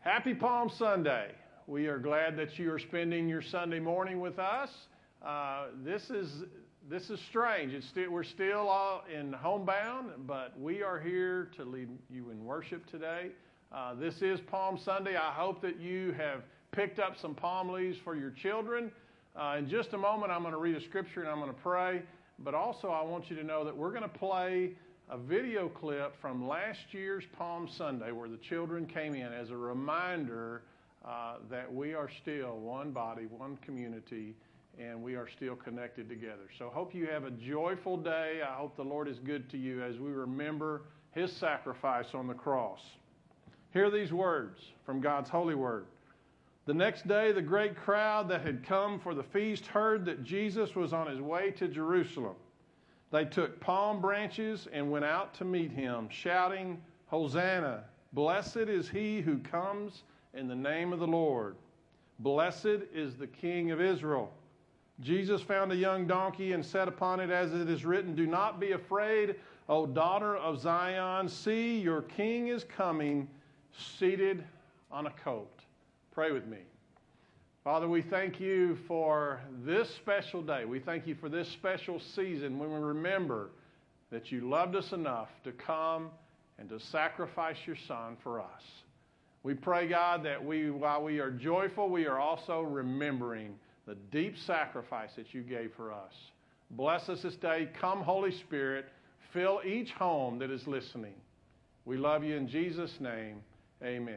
Happy Palm Sunday. We are glad that you are spending your Sunday morning with us. This is strange. We're still all in homebound, but we are here to lead you in worship today. This is Palm Sunday. I hope that you have picked up some palm leaves for your children. In just a moment, I'm going to read a scripture and I'm going to pray. But also, I want you to know that we're going to play a video clip from last year's Palm Sunday where the children came in as a reminder that we are still one body, one community, and we are still connected together. So hope you have a joyful day. I hope the Lord is good to you as we remember His sacrifice on the cross. Hear these words from God's holy word. The next day, the great crowd that had come for the feast heard that Jesus was on his way to Jerusalem. They took palm branches and went out to meet him, shouting, Hosanna! Blessed is he who comes in the name of the Lord. Blessed is the King of Israel. Jesus found a young donkey and sat upon it, as it is written, Do not be afraid, O daughter of Zion. See, your king is coming, seated on a colt. Pray with me. Father, we thank you for this special day. We thank you for this special season when we remember that you loved us enough to come and to sacrifice your Son for us. We pray, God, that while we are joyful, we are also remembering the deep sacrifice that you gave for us. Bless us this day. Come, Holy Spirit, fill each home that is listening. We love you in Jesus' name. Amen.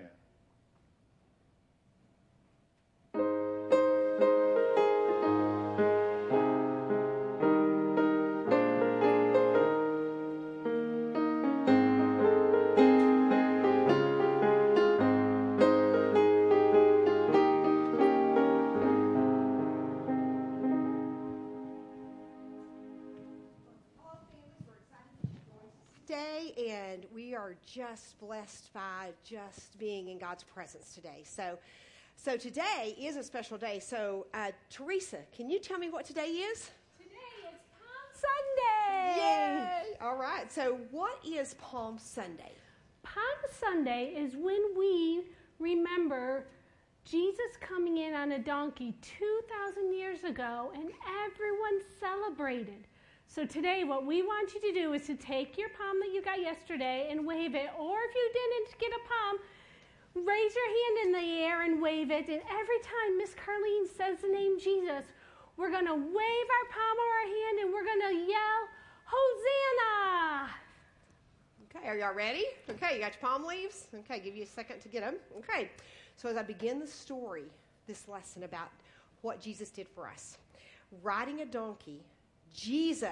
And we are just blessed by just being in God's presence today. So today is a special day. So Teresa, can you tell me what today is? Today is Palm Sunday. Yay! All right. So what is Palm Sunday? Palm Sunday is when we remember Jesus coming in on a donkey 2,000 years ago, and everyone celebrated. So today what we want you to do is to take your palm that you got yesterday and wave it, or if you didn't get a palm, raise your hand in the air and wave it, and every time Miss Carlene says the name Jesus, we're going to wave our palm or our hand and we're going to yell, Hosanna! Okay, are y'all ready? Okay, you got your palm leaves? Okay, give you a second to get them. Okay, so as I begin the story, this lesson about what Jesus did for us, riding a donkey, Jesus,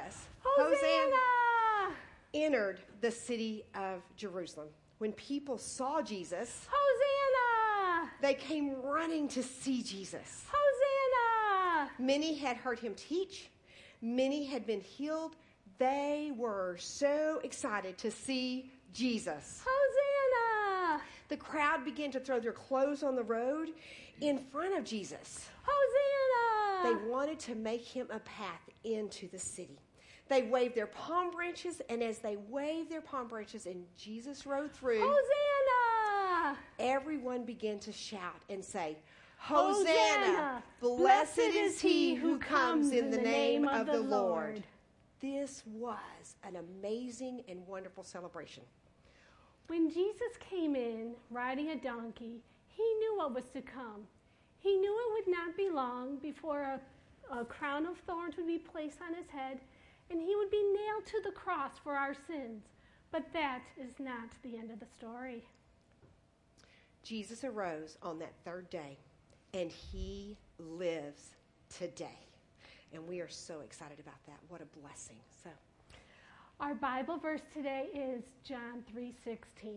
Hosanna, entered the city of Jerusalem. When people saw Jesus, Hosanna, they came running to see Jesus. Hosanna! Many had heard him teach. Many had been healed. They were so excited to see Jesus. Hosanna! The crowd began to throw their clothes on the road in front of Jesus. Hosanna! They wanted to make him a path into the city. They waved their palm branches, and as they waved their palm branches and Jesus rode through, Hosanna! Everyone began to shout and say, Hosanna! Hosanna! Blessed is he who comes in the name of the Lord. This was an amazing and wonderful celebration. When Jesus came in riding a donkey, he knew what was to come. He knew it would not be long before a crown of thorns would be placed on his head, and he would be nailed to the cross for our sins. But that is not the end of the story. Jesus arose on that third day, and he lives today. And we are so excited about that. What a blessing. So, our Bible verse today is John 3:16.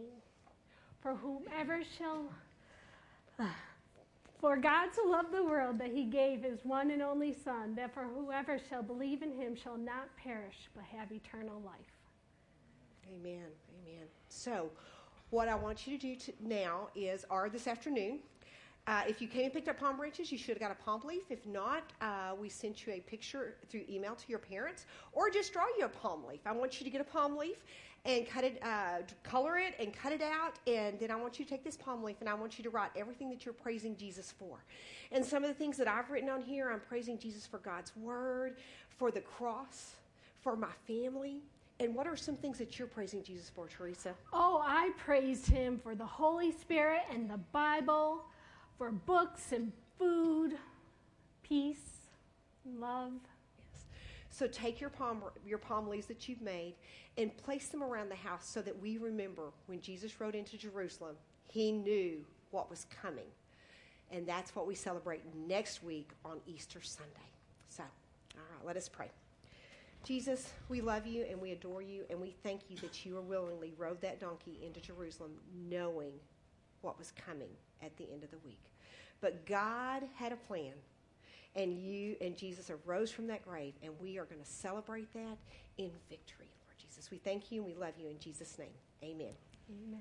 For God so loved the world that he gave his one and only Son, that for whoever shall believe in him shall not perish, but have eternal life. Amen. Amen. So, what I want you to do now is, or this afternoon, If you came and picked up palm branches, you should have got a palm leaf. If not, we sent you a picture through email to your parents, or just draw you a palm leaf. I want you to get a palm leaf and cut it, color it and cut it out, and then I want you to take this palm leaf and I want you to write everything that you're praising Jesus for. And some of the things that I've written on here, I'm praising Jesus for God's word, for the cross, for my family. And what are some things that you're praising Jesus for, Teresa? Oh, I praised him for the Holy Spirit and the Bible, for books and food, peace, love. Yes. So take your palm leaves that you've made and place them around the house so that we remember when Jesus rode into Jerusalem, he knew what was coming. And that's what we celebrate next week on Easter Sunday. So, all right, let us pray. Jesus, we love you and we adore you, and we thank you that you willingly rode that donkey into Jerusalem knowing what was coming at the end of the week. But God had a plan, and you and Jesus arose from that grave, and we are going to celebrate that in victory, Lord Jesus. We thank you and we love you in Jesus' name. Amen. Amen.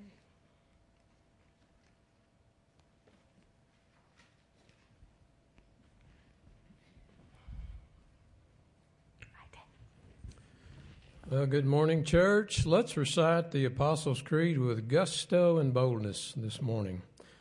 Well, good morning, church. Let's recite the Apostles' Creed with gusto and boldness this morning.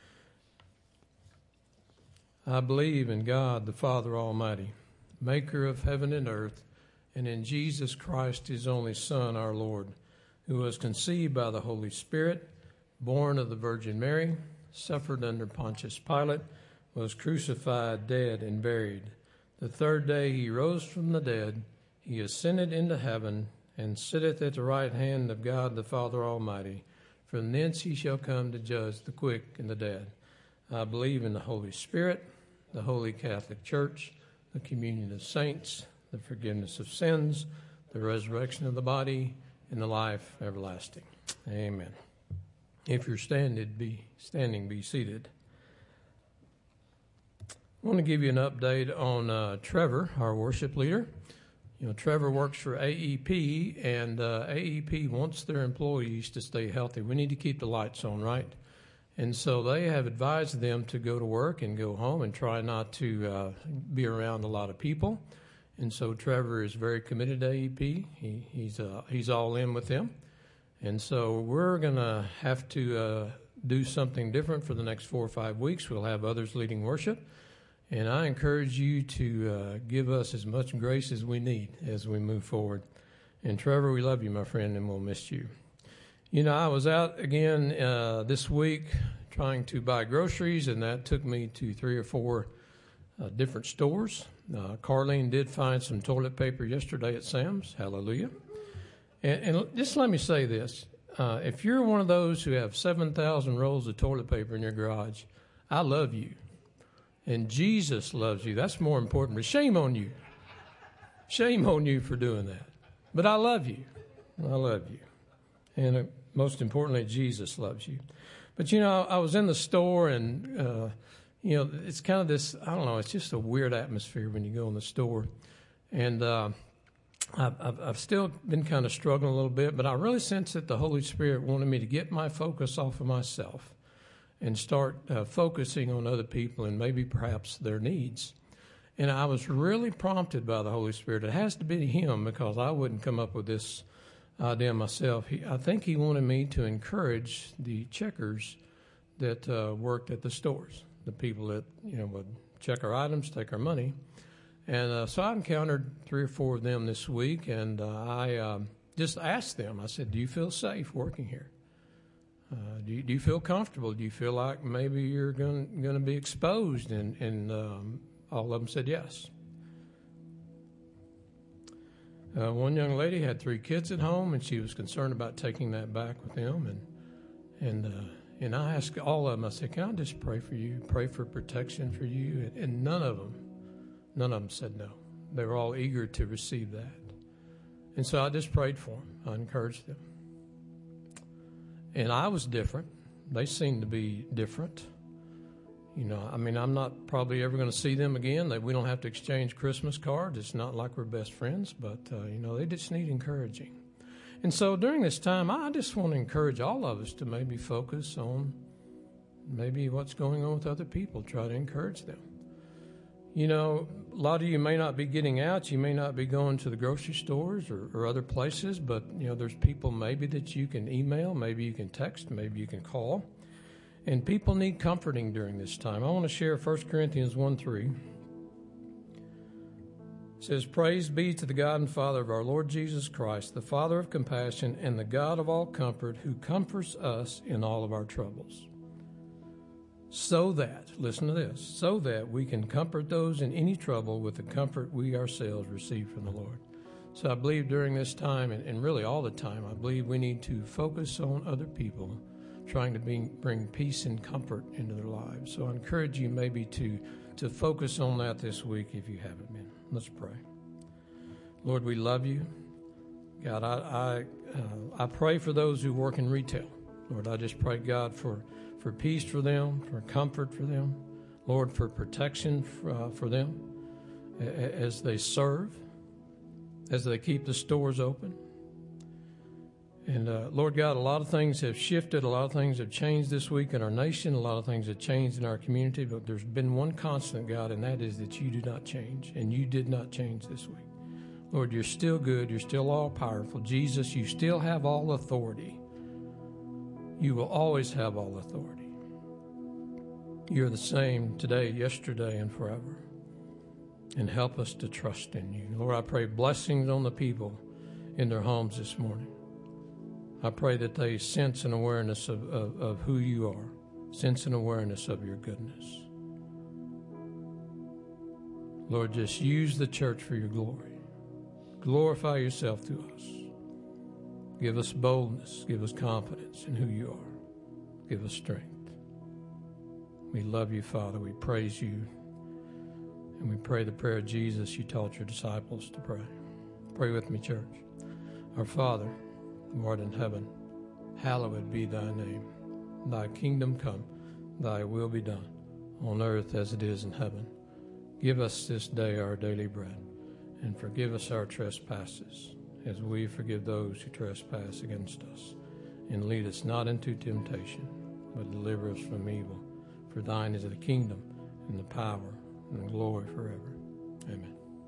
I believe in God, the Father Almighty, maker of heaven and earth, and in Jesus Christ, his only Son, our Lord, who was conceived by the Holy Spirit, born of the Virgin Mary, suffered under Pontius Pilate, was crucified, dead, and buried. The third day he rose from the dead. He ascended into heaven, and sitteth at the right hand of God the Father Almighty. From thence he shall come to judge the quick and the dead. I believe in the Holy Spirit, the Holy Catholic Church, the communion of saints, the forgiveness of sins, the resurrection of the body, and the life everlasting. Amen. If you're standing, be seated. I want to give you an update on Trevor, our worship leader. You know, Trevor works for AEP, and AEP wants their employees to stay healthy. We need to keep the lights on, right? And so they have advised them to go to work and go home and try not to be around a lot of people. And so Trevor is very committed to AEP. He's all in with them. And so we're going to have to do something different for the next 4 or 5 weeks. We'll have others leading worship. And I encourage you to give us as much grace as we need as we move forward. And Trevor, we love you, my friend, and we'll miss you. You know, I was out again this week trying to buy groceries, and that took me to 3 or 4 different stores. Carlene did find some toilet paper yesterday at Sam's. Hallelujah. And just let me say this. If you're one of those who have 7,000 rolls of toilet paper in your garage, I love you. And Jesus loves you. That's more important. But shame on you. Shame on you for doing that. But I love you. I love you. And most importantly, Jesus loves you. But, you know, I was in the store and, you know, it's kind of this, I don't know, it's just a weird atmosphere when you go in the store. And I've still been kind of struggling a little bit, but I really sense that the Holy Spirit wanted me to get my focus off of myself and start focusing on other people and maybe perhaps their needs. And I was really prompted by the Holy Spirit. It has to be him because I wouldn't come up with this idea myself. I think he wanted me to encourage the checkers that worked at the stores, the people that, you know, would check our items, take our money. And so I encountered 3 or 4 of them this week, and I just asked them, I said, do you feel safe working here? Do you feel comfortable? Do you feel like maybe you're going to be exposed? And all of them said yes. One young lady had 3 kids at home, and she was concerned about taking that back with them. And I asked all of them, I said, can I just pray for you, pray for protection for you? And none of them said no. They were all eager to receive that. And so I just prayed for them. I encouraged them. And I was different. They seemed to be different. You know, I mean, I'm not probably ever going to see them again. We don't have to exchange Christmas cards. It's not like we're best friends, but, you know, they just need encouraging. And so during this time, I just want to encourage all of us to maybe focus on maybe what's going on with other people. Try to encourage them. You know, a lot of you may not be getting out. You may not be going to the grocery stores or other places, but, you know, there's people maybe that you can email, maybe you can text, maybe you can call. And people need comforting during this time. I want to share 1 Corinthians 1:3. It says, "Praise be to the God and Father of our Lord Jesus Christ, the Father of compassion and the God of all comfort, who comforts us in all of our troubles. So that," listen to this, "so that we can comfort those in any trouble with the comfort we ourselves receive from the Lord." So I believe during this time, and really all the time, I believe we need to focus on other people, trying to bring peace and comfort into their lives. So I encourage you maybe to focus on that this week if you haven't been. Let's pray. Lord, we love you. God, I pray for those who work in retail. Lord, I just pray, God, for peace for them, for comfort for them. Lord, for protection for them as they serve, as they keep the stores open. And Lord God, a lot of things have shifted. A lot of things have changed this week in our nation. A lot of things have changed in our community. But there's been one constant, God, and that is that you do not change. And you did not change this week. Lord, you're still good. You're still all-powerful. Jesus, you still have all authority. You will always have all authority. You're the same today, yesterday, and forever. And help us to trust in you. Lord, I pray blessings on the people in their homes this morning. I pray that they sense an awareness of who you are, sense an awareness of your goodness. Lord, just use the church for your glory. Glorify yourself through us. Give us boldness. Give us confidence in who you are. Give us strength. We love you, Father. We praise you. And we pray the prayer of Jesus you taught your disciples to pray. Pray with me, church. Our Father, who art in heaven, hallowed be thy name. Thy kingdom come, thy will be done, on earth as it is in heaven. Give us this day our daily bread, and forgive us our trespasses, as we forgive those who trespass against us. And lead us not into temptation, but deliver us from evil. For thine is the kingdom, and the power, and the glory forever. Amen.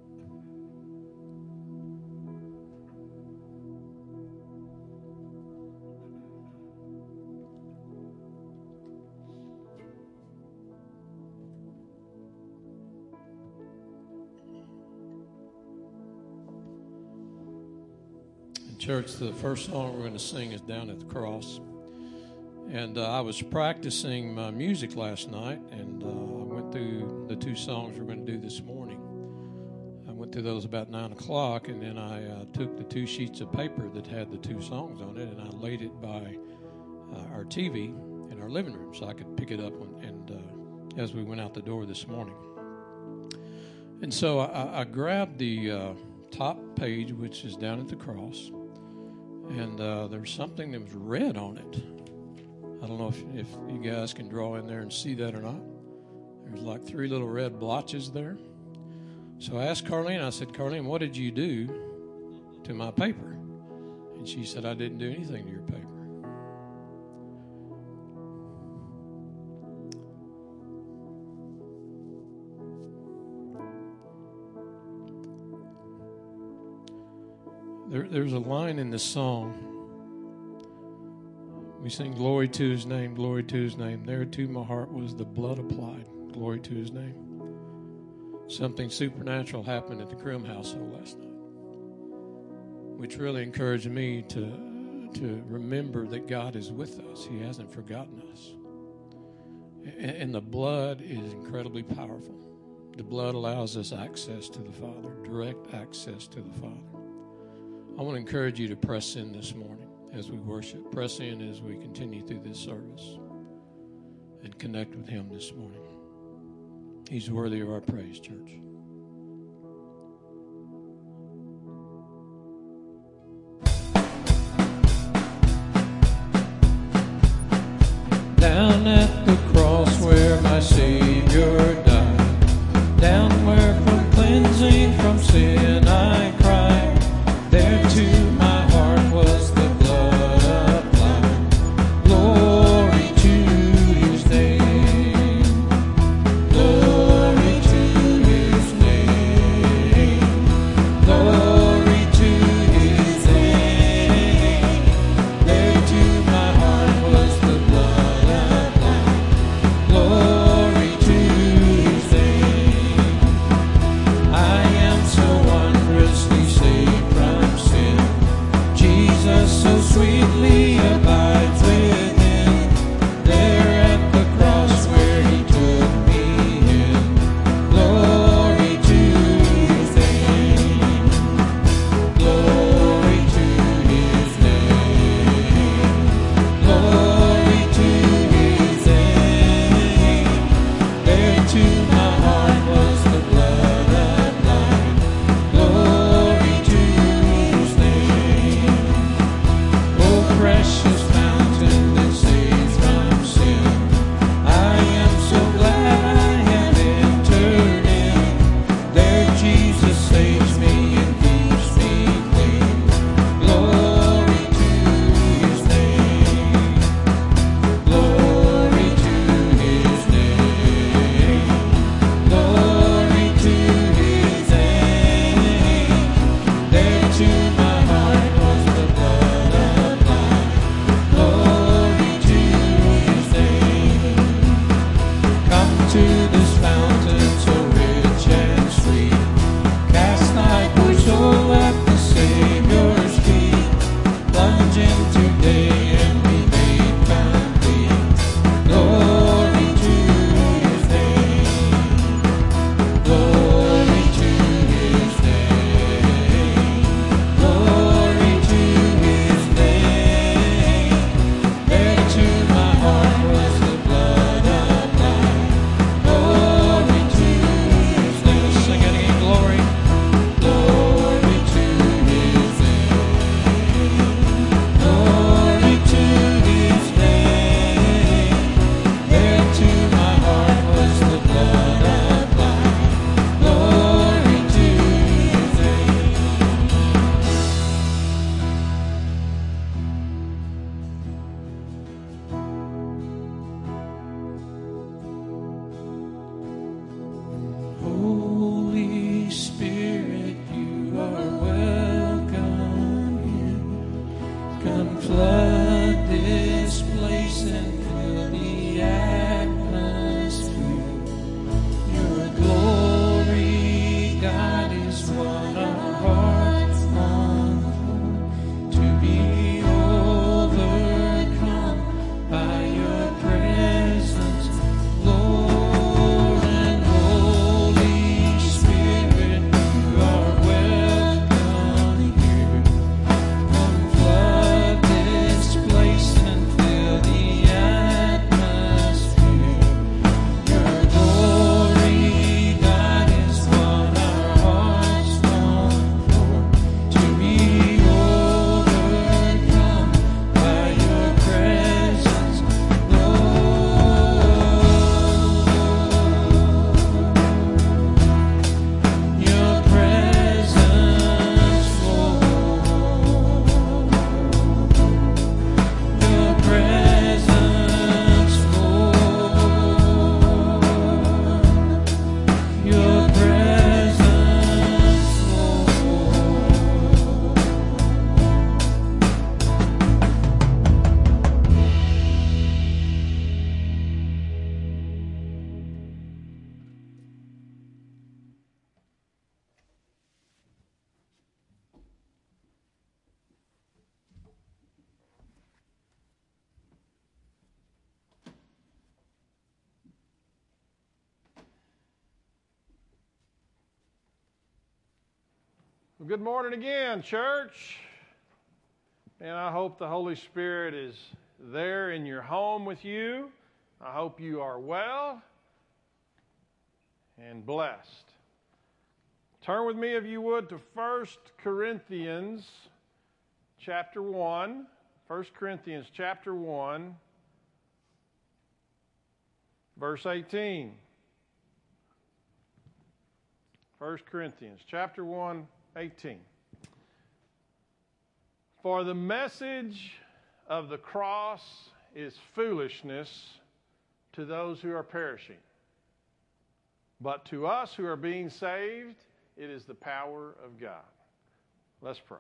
Church, the first song we're going to sing is Down at the Cross. And I was practicing my music last night, and I went through the two songs we're going to do this morning. I went through those about 9 o'clock, and then I took the 2 sheets of paper that had the 2 songs on it, and I laid it by our TV in our living room so I could pick it up and as we went out the door this morning. And so I grabbed the top page, which is Down at the Cross. And there's something that was red on it. I don't know if you guys can draw in there and see that or not. There's like 3 little red blotches there. So I asked Carlene, I said, "Carlene, what did you do to my paper?" And she said, "I didn't do anything to your paper." There's a line in this song. We sing, "Glory to his name, glory to his name. There to my heart was the blood applied. Glory to his name." Something supernatural happened at the Krim household last night, which really encouraged me to remember that God is with us. He hasn't forgotten us. And the blood is incredibly powerful. The blood allows us access to the Father, direct access to the Father. I want to encourage you to press in this morning as we worship. Press in as we continue through this service and connect with him this morning. He's worthy of our praise, church. Down at the cross where my Savior died, down where from cleansing from sin I cried, there to my heart was the blood applied. Glory to his name. flood this place and fill the atmosphere. Your glory, God, is what our hearts long for, to be overcome by your presence, Lord. And Holy Spirit, you are welcome here. Come flood this place and fill the atmosphere. Your glory, God, is what our hearts long for, to be overcome by your presence, Lord. Your presence, Lord. Your presence, Lord. Your presence, Well, good morning again, church. And I hope the Holy Spirit is there in your home with you. I hope you are well and blessed. Turn with me, if you would, to 1 Corinthians chapter 1. 1 Corinthians chapter 1, verse 18. 1 Corinthians chapter 1, 18. For the message of the cross is foolishness to those who are perishing, but to us who are being saved, it is the power of God. Let's pray.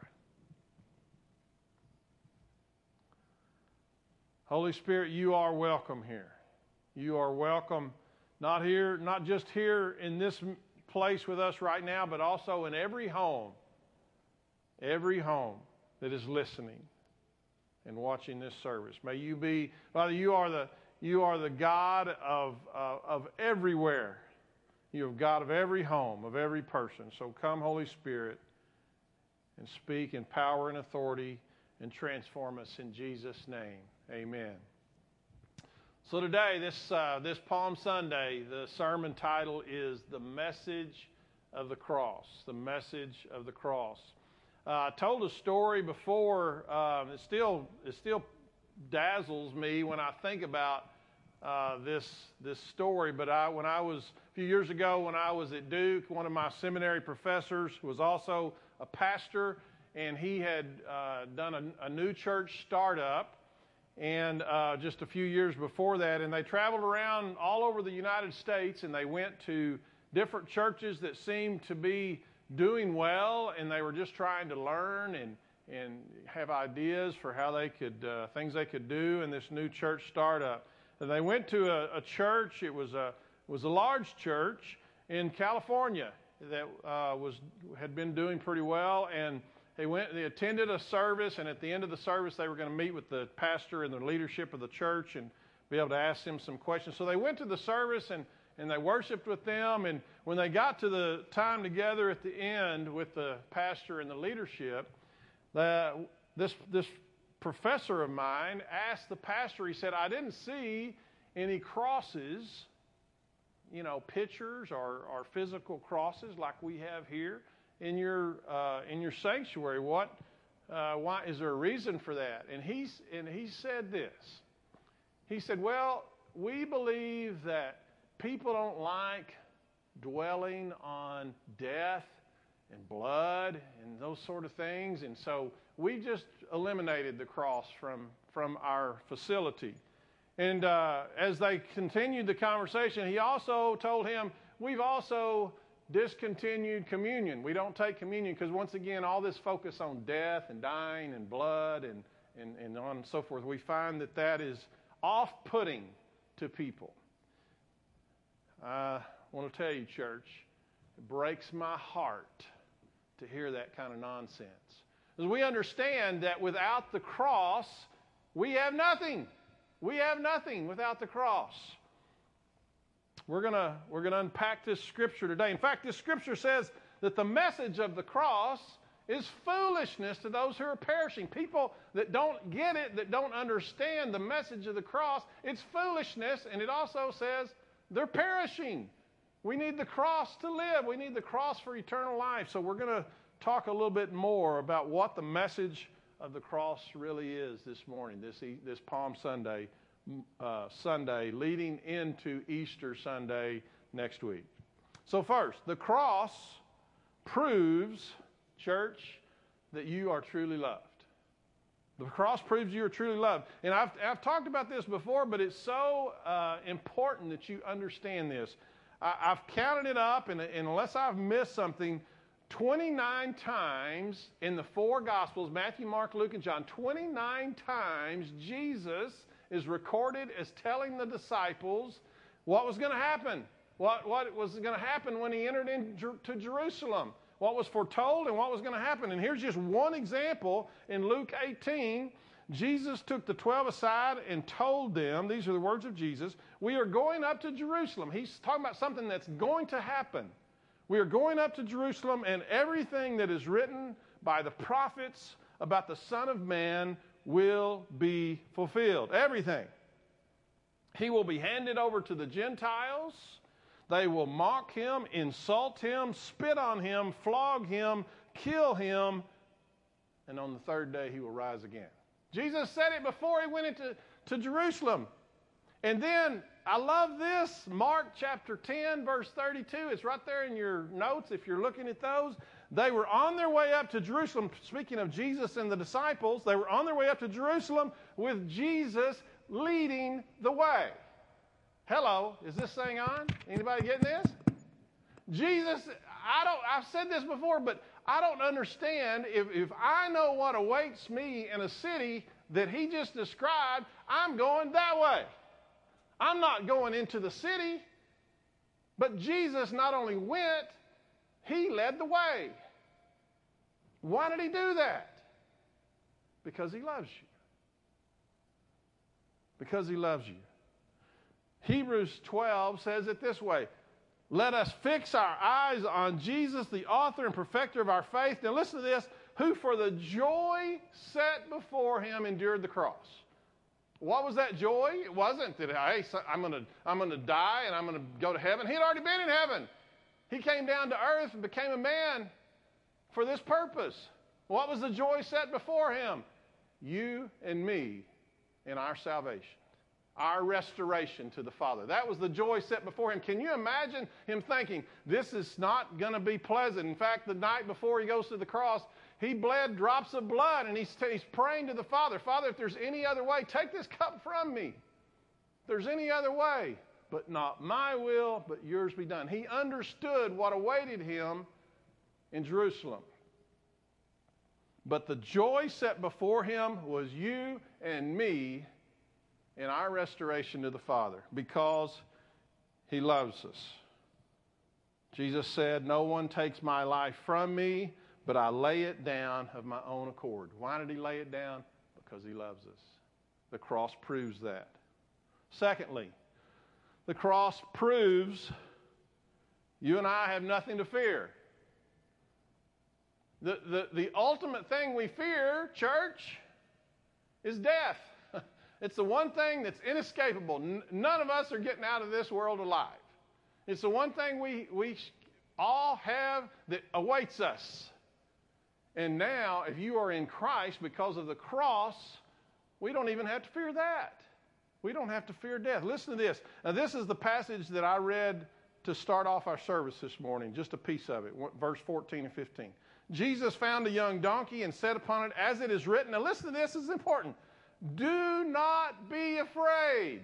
Holy Spirit, you are welcome here. You are welcome not just here in this place with us right now, but also in every home that is listening and watching this service. May you be, Father, you are the God of everywhere. You are God of every home, of every person. So come, Holy Spirit, and speak in power and authority and transform us in Jesus' name. Amen. So today, this Palm Sunday, the sermon title is The Message of the Cross. The Message of the Cross. I told a story before. It still dazzles me when I think about this story. But when I was a few years ago, when I was at Duke, one of my seminary professors was also a pastor, and he had done a new church startup. And just a few years before that, and they traveled around all over the United States, and they went to different churches that seemed to be doing well, and they were just trying to learn and have ideas for how they could things they could do in this new church startup. And they went to a church. It was a large church in California that had been doing pretty well, and they attended a service, and at the end of the service, they were going to meet with the pastor and the leadership of the church and be able to ask them some questions. So they went to the service, and they worshiped with them. And when they got to the time together at the end with the pastor and the leadership, this professor of mine asked the pastor, he said, I didn't see any crosses, pictures or physical crosses like we have here in your sanctuary. Why is there a reason for that? And he said this. He said, well, we believe that people don't like dwelling on death and blood and those sort of things, and so we just eliminated the cross from our facility. And as they continued the conversation, he also told him, we've also discontinued communion. We don't take communion because, once again, all this focus on death and dying and blood and on and so forth, we find that that is off-putting to people. I want to tell you, church, it breaks my heart to hear that kind of nonsense. Because we understand that without the cross, we have nothing. We have nothing without the cross. We're gonna unpack this scripture today. In fact, this scripture says that the message of the cross is foolishness to those who are perishing. People that don't get it, that don't understand the message of the cross, it's foolishness, and it also says they're perishing. We need the cross to live. We need the cross for eternal life. So we're going to talk a little bit more about what the message of the cross really is this morning, this Palm Sunday, Sunday leading into Easter Sunday next week. So first, the cross proves, church, that you are truly loved. The cross proves you are truly loved. And I've talked about this before, but it's so important that you understand this. I've counted it up, and unless I've missed something, 29 times in the four Gospels, Matthew, Mark, Luke, and John, 29 times Jesus is recorded as telling the disciples what was going to happen, what was going to happen when he entered into Jerusalem, what was foretold and what was going to happen. And here's just one example. In Luke 18, Jesus took the 12 aside and told them, these are the words of Jesus, we are going up to Jerusalem. He's talking about something that's going to happen. We are going up to Jerusalem, and everything that is written by the prophets about the Son of Man will be fulfilled. Everything. He will be handed over to the Gentiles. They will mock him, insult him, spit on him, flog him, kill him, and on the third day he will rise again. Jesus said it before he went into Jerusalem. And then, I love this, Mark chapter 10, verse 32. It's right there in your notes if you're looking at those. They were on their way up to Jerusalem. Speaking of Jesus and the disciples, they were on their way up to Jerusalem with Jesus leading the way. Hello, is this thing on? Anybody getting this? Jesus, I've said this before, but I don't understand if I know what awaits me in a city that he just described, I'm going that way. I'm not going into the city, but Jesus not only went, he led the way. Why did he do that? Because he loves you. Because he loves you. Hebrews 12 says it this way, let us fix our eyes on Jesus, the author and perfecter of our faith. Now listen to this, who for the joy set before him endured the cross. What was that joy? It wasn't that, hey, I'm going to die and I'm going to go to heaven. He'd already been in heaven. He came down to earth and became a man for this purpose. What was the joy set before him? You and me in our salvation, our restoration to the Father. That was the joy set before him. Can you imagine him thinking, this is not going to be pleasant? In fact, the night before he goes to the cross, he bled drops of blood, and he's praying to the Father, Father, if there's any other way, take this cup from me. If there's any other way, but not my will, but yours be done. He understood what awaited him in Jerusalem. But the joy set before him was you and me in our restoration to the Father, because he loves us. Jesus said, no one takes my life from me, but I lay it down of my own accord. Why did he lay it down? Because he loves us. The cross proves that. Secondly, the cross proves you and I have nothing to fear. The ultimate thing we fear, church, is death. It's the one thing that's inescapable. None of us are getting out of this world alive. It's the one thing we all have that awaits us. And now, if you are in Christ because of the cross, we don't even have to fear that. We don't have to fear death. Listen to this. Now, this is the passage that I read to start off our service this morning, just a piece of it, verse 14 and 15. Jesus found a young donkey and sat upon it, as it is written. Now, listen to this. This is important. Do not be afraid.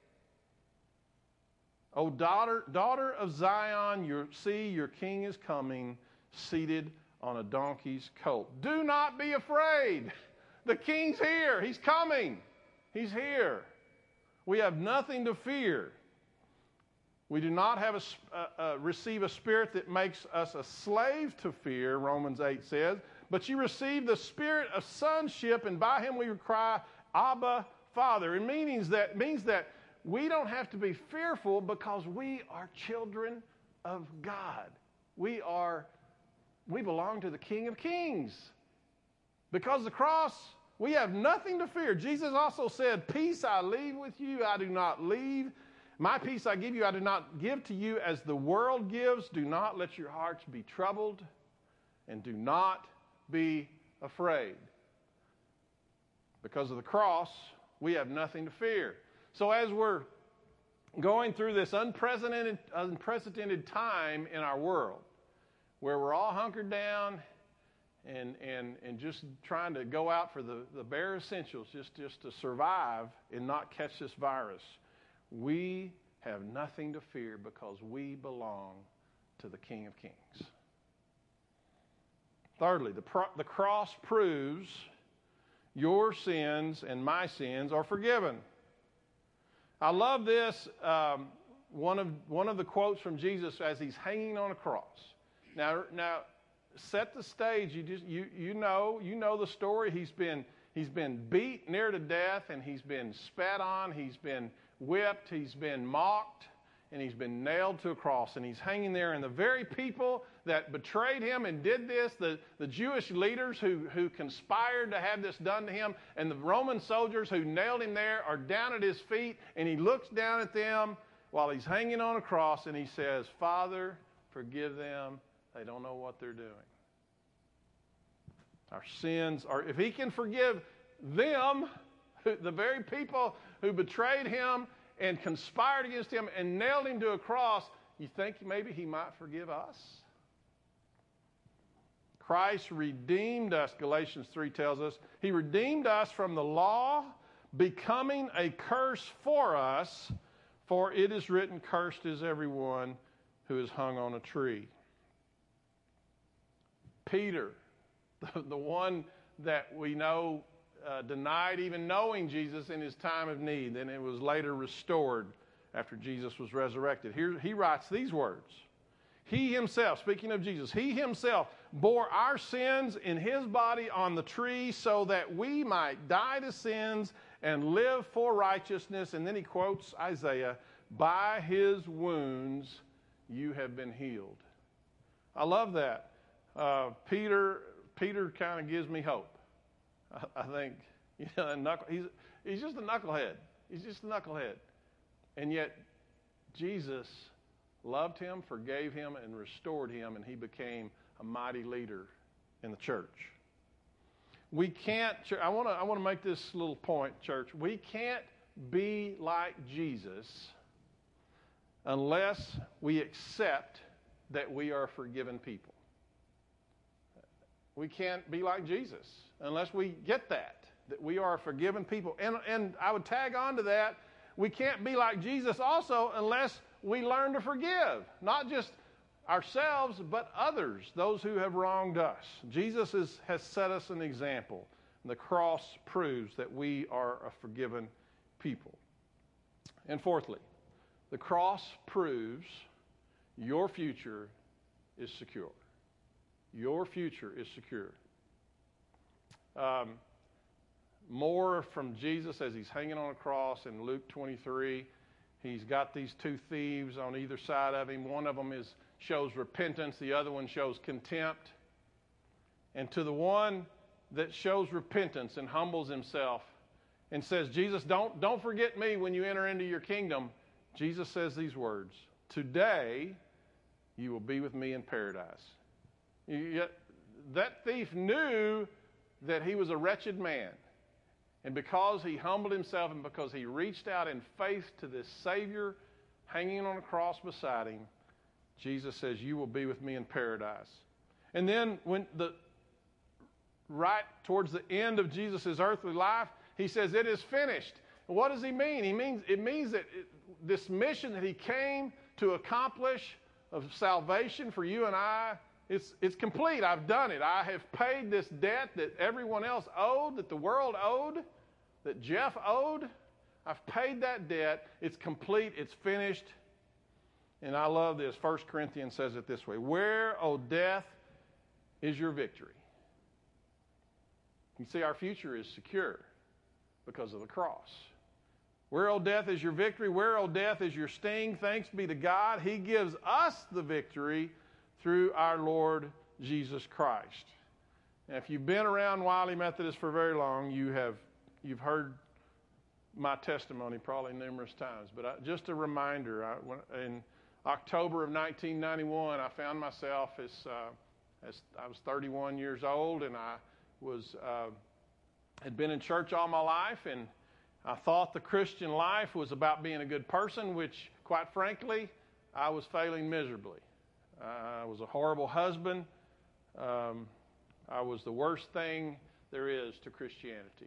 O daughter of Zion, your king is coming, seated on a donkey's colt. Do not be afraid. The King's here. He's coming. He's here. We have nothing to fear. We do not have receive a spirit that makes us a slave to fear, Romans 8 says, but you receive the spirit of sonship, and by him we cry, Abba, Father. It means that we don't have to be fearful because we are children of God. We belong to the King of Kings. Because of the cross, we have nothing to fear. Jesus also said, peace I leave with you, I do not leave. My peace I give you, I do not give to you as the world gives. Do not let your hearts be troubled, and do not be afraid. Because of the cross, we have nothing to fear. So as we're going through this unprecedented time in our world, where we're all hunkered down and just trying to go out for the bare essentials, just to survive and not catch this virus, we have nothing to fear because we belong to the King of Kings. Thirdly, the cross proves your sins and my sins are forgiven. I love this, one of the quotes from Jesus as he's hanging on a cross. Now set the stage. You know the story. He's been beat near to death, and he's been spat on, he's been whipped, he's been mocked, and he's been nailed to a cross, and he's hanging there. And the very people that betrayed him and did this, the Jewish leaders who conspired to have this done to him, and the Roman soldiers who nailed him there are down at his feet, and he looks down at them while he's hanging on a cross, and he says, Father, forgive them. They don't know what they're doing. Our sins are, if he can forgive them, the very people who betrayed him and conspired against him and nailed him to a cross, you think maybe he might forgive us? Christ redeemed us, Galatians 3 tells us. He redeemed us from the law, becoming a curse for us, for it is written, cursed is everyone who is hung on a tree. Peter, the one that we know denied even knowing Jesus in his time of need, then it was later restored after Jesus was resurrected. Here he writes these words. He himself, speaking of Jesus, he himself bore our sins in his body on the tree so that we might die to sins and live for righteousness. And then he quotes Isaiah, by his wounds you have been healed. I love that. Peter kind of gives me hope. I think, he's just a knucklehead. He's just a knucklehead. And yet, Jesus loved him, forgave him, and restored him, and he became a mighty leader in the church. We can't, I want to make this little point, church. We can't be like Jesus unless we accept that we are forgiven people. We can't be like Jesus unless we get that we are forgiven people. And I would tag on to that, we can't be like Jesus also unless we learn to forgive, not just ourselves, but others, those who have wronged us. Jesus has set us an example. The cross proves that we are a forgiven people. And fourthly, the cross proves your future is secure. Your future is secure. More from Jesus as he's hanging on a cross in Luke 23. He's got these two thieves on either side of him. One of them shows repentance. The other one shows contempt. And to the one that shows repentance and humbles himself and says, Jesus, don't forget me when you enter into your kingdom, Jesus says these words, today you will be with me in paradise. That thief knew that he was a wretched man. And because he humbled himself and because he reached out in faith to this Savior hanging on a cross beside him, Jesus says, you will be with me in paradise. And then when right towards the end of Jesus' earthly life, he says, it is finished. And what does he mean? It means that this mission that he came to accomplish of salvation for you and I It's complete. I've done it. I have paid this debt that everyone else owed, that the world owed, that Jeff owed. I've paid that debt. It's complete. It's finished. And I love this. 1 Corinthians says it this way. Where, O death, is your victory? You see, our future is secure because of the cross. Where, O death, is your victory? Where, O death, is your sting? Thanks be to God. He gives us the victory through our Lord Jesus Christ. And if you've been around Wiley Methodist for very long, you've heard my testimony probably numerous times. But just a reminder, in October of 1991, I found myself as I was 31 years old, and I had been in church all my life, and I thought the Christian life was about being a good person, which, quite frankly, I was failing miserably. I was a horrible husband. I was the worst thing there is to Christianity.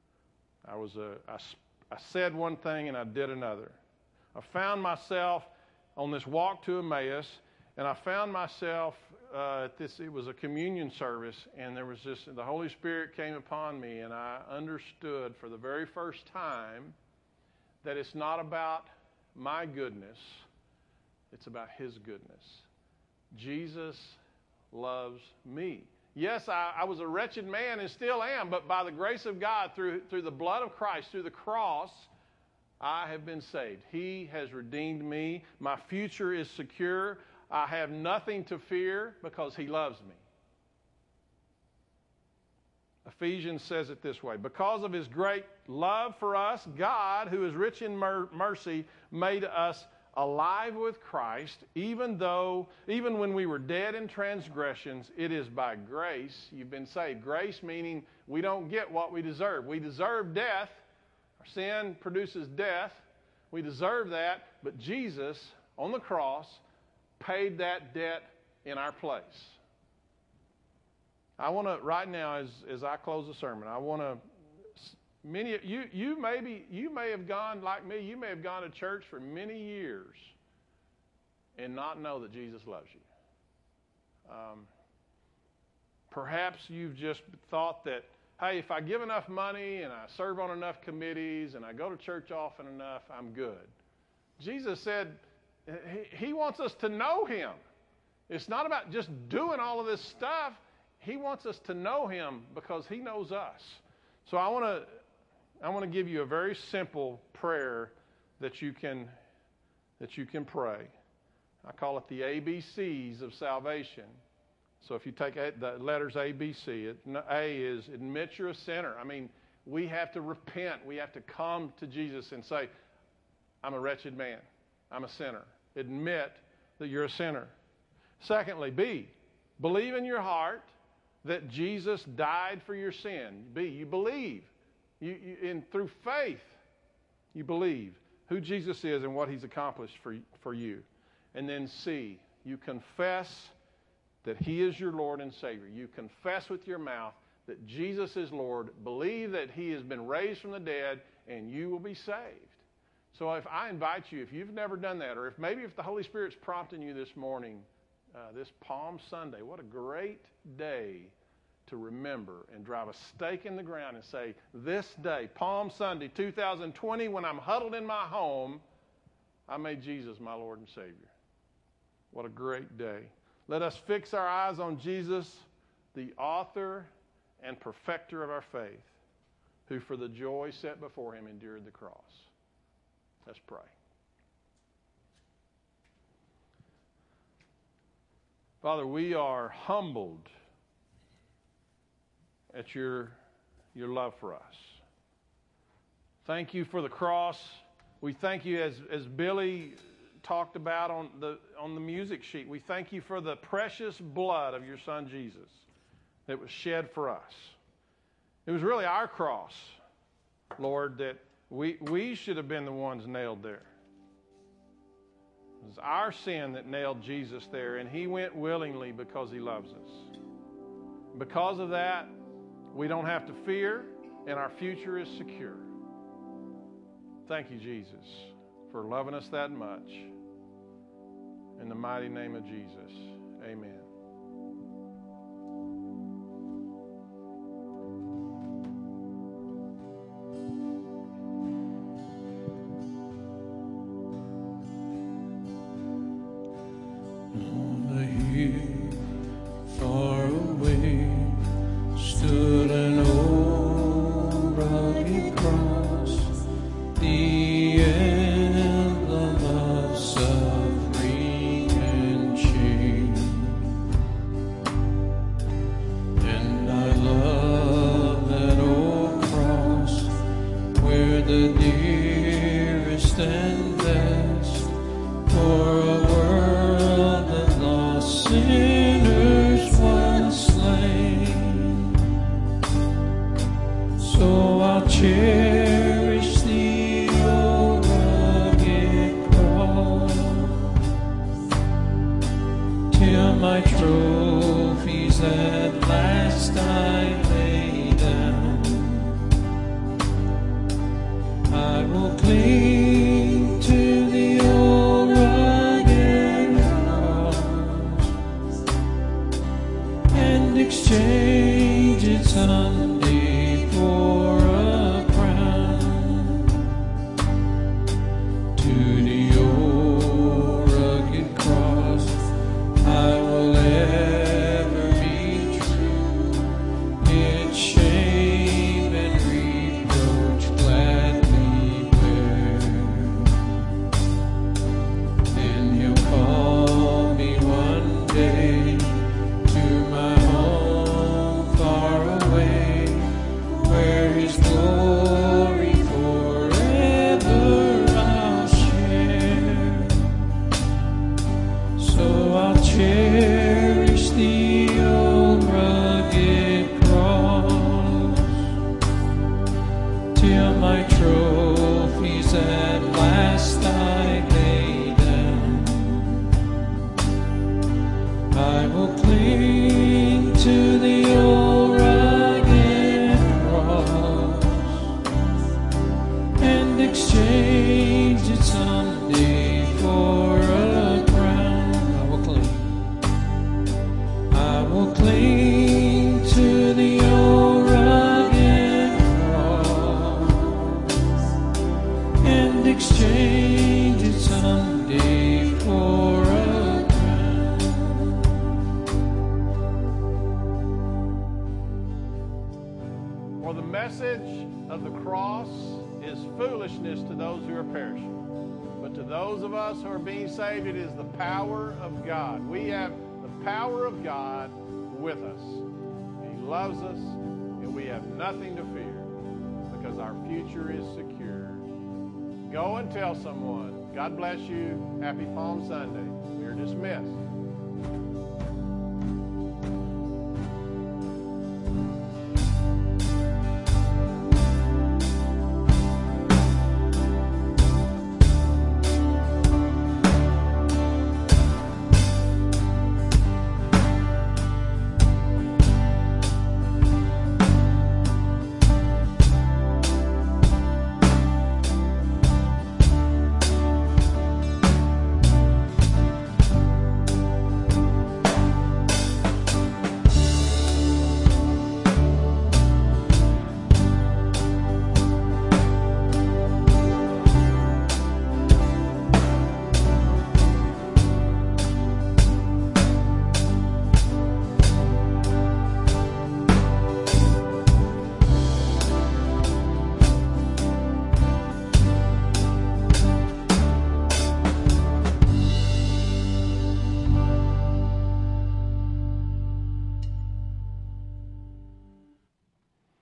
I said one thing and I did another. I found myself on this walk to Emmaus, and I found myself it was a communion service, and there was the Holy Spirit came upon me, and I understood for the very first time that it's not about my goodness, it's about His goodness. Jesus loves me. Yes, I was a wretched man and still am, but by the grace of God, through the blood of Christ, through the cross, I have been saved. He has redeemed me. My future is secure. I have nothing to fear because He loves me. Ephesians says it this way. Because of His great love for us, God, who is rich in mercy, made us alive with Christ, even when we were dead in transgressions. It is by grace you've been saved. Grace meaning we don't get what we deserve. We deserve death. Our sin produces death. We deserve that, but Jesus on the cross paid that debt in our place. I want to, right now, as I close the sermon, I want to, many of you may have gone like me, you may have gone to church for many years and not know that Jesus loves you. Perhaps you've just thought that, hey, if I give enough money and I serve on enough committees and I go to church often enough, I'm good. Jesus said He wants us to know Him. It's not about just doing all of this stuff. He wants us to know Him because He knows us. So I want to give you a very simple prayer that you can pray. I call it the ABCs of salvation. So if you take the letters A, B, C, A is admit you're a sinner. I mean, we have to repent. We have to come to Jesus and say, I'm a wretched man. I'm a sinner. Admit that you're a sinner. Secondly, B, believe in your heart that Jesus died for your sin. B, you believe. Through faith, you believe who Jesus is and what He's accomplished for you. And then C, you confess that He is your Lord and Savior. You confess with your mouth that Jesus is Lord. Believe that He has been raised from the dead, and you will be saved. So if I invite you, if you've never done that, or if the Holy Spirit's prompting you this morning, this Palm Sunday, what a great day to remember and drive a stake in the ground and say, this day, Palm Sunday 2020, when I'm huddled in my home, I made Jesus my Lord and Savior. What a great day. Let us fix our eyes on Jesus, the author and perfecter of our faith, who for the joy set before Him endured the cross. Let's pray. Father, we are humbled at your love for us. Thank you for the cross. We thank you, as Billy talked about on the music sheet, we thank you for the precious blood of your Son Jesus that was shed for us. It was really our cross, Lord, that we should have been the ones nailed there. It was our sin that nailed Jesus there, and He went willingly because He loves us. Because of that, we don't have to fear, and our future is secure. Thank you, Jesus, for loving us that much. In the mighty name of Jesus, amen. the dearest and best, for a world of lost sinners was slain. So I'll cherish the old rugged cross till my trophies at last I lay down. I will cling to the old rugged cross and exchange it someday for a crown. To the old rugged cross I will ever be true. Its shame and reproach gladly bear. Then He'll call me one day to my home far away, where His glory forever I'll share. So I'll cherish the old rugged cross till my trophies at last I lay down. I will cling to the old rugged cross and exchange it someday for a crown. I will cling to the old rugged cross and exchange it someday for a crown. For the message of the cross is foolishness to those who are perishing. But to those of us who are being saved, it is the power of God. We have the power of God with us. He loves us, and we have nothing to fear because our future is secure. Go and tell someone. God bless you. Happy Palm Sunday. We are dismissed.